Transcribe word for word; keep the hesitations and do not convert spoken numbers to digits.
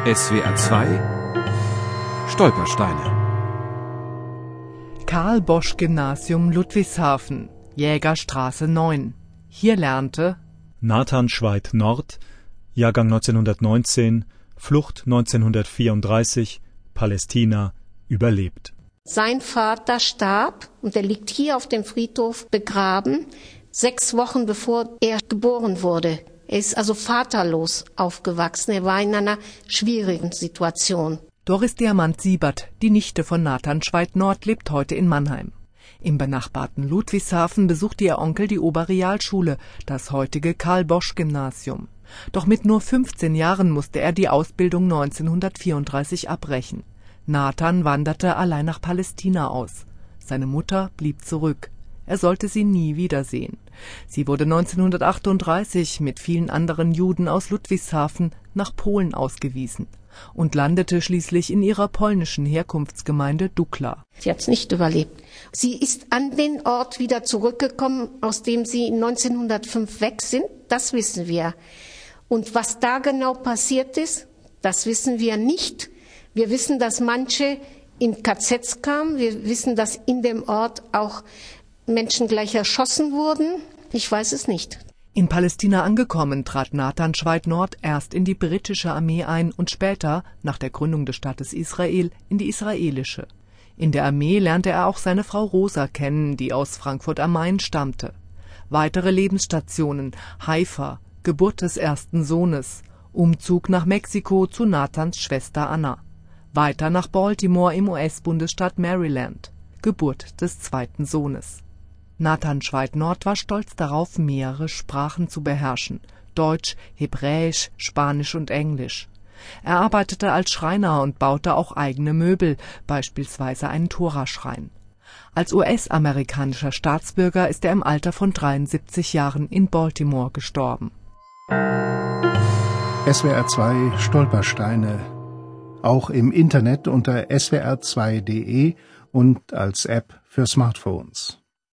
S W R zwei Stolpersteine. Karl-Bosch-Gymnasium Ludwigshafen, Jägerstraße neun. Hier lernte Nathan Schweid-Nord, Jahrgang neunzehnhundertneunzehn, Flucht neunzehnhundertvierunddreißig, Palästina, überlebt. Sein Vater starb und er liegt hier auf dem Friedhof begraben, sechs Wochen bevor er geboren wurde. Er ist also vaterlos aufgewachsen. Er war in einer schwierigen Situation. Doris Diamant-Siebert, die Nichte von Nathan Schweid-Nord, lebt heute in Mannheim. Im benachbarten Ludwigshafen besuchte ihr Onkel die Oberrealschule, das heutige Karl-Bosch-Gymnasium. Doch mit nur fünfzehn Jahren musste er die Ausbildung neunzehnhundertvierunddreißig abbrechen. Nathan wanderte allein nach Palästina aus. Seine Mutter blieb zurück. Er sollte sie nie wiedersehen. Sie wurde neunzehnhundertachtunddreißig mit vielen anderen Juden aus Ludwigshafen nach Polen ausgewiesen und landete schließlich in ihrer polnischen Herkunftsgemeinde Dukla. Sie hat es nicht überlebt. Sie ist an den Ort wieder zurückgekommen, aus dem sie neunzehnhundertfünf weg sind. Das wissen wir. Und was da genau passiert ist, das wissen wir nicht. Wir wissen, dass manche in K Zs kamen. Wir wissen, dass in dem Ort auch Menschen gleich erschossen wurden. Ich weiß es nicht. In Palästina angekommen, trat Nathan Schweid-Nord erst in die britische Armee ein und später, nach der Gründung des Staates Israel, in die israelische. In der Armee lernte er auch seine Frau Rosa kennen, die aus Frankfurt am Main stammte. Weitere Lebensstationen: Haifa, Geburt des ersten Sohnes, Umzug nach Mexiko zu Nathans Schwester Anna. Weiter nach Baltimore im U S-Bundesstaat Maryland, Geburt des zweiten Sohnes. Nathan Schweid-Nord war stolz darauf, mehrere Sprachen zu beherrschen: Deutsch, Hebräisch, Spanisch und Englisch. Er arbeitete als Schreiner und baute auch eigene Möbel, beispielsweise einen Toraschrein. Als U S-amerikanischer Staatsbürger ist er im Alter von dreiundsiebzig Jahren in Baltimore gestorben. S W R zwei Stolpersteine. Auch im Internet unter S W R zwei Punkt de und als App für Smartphones.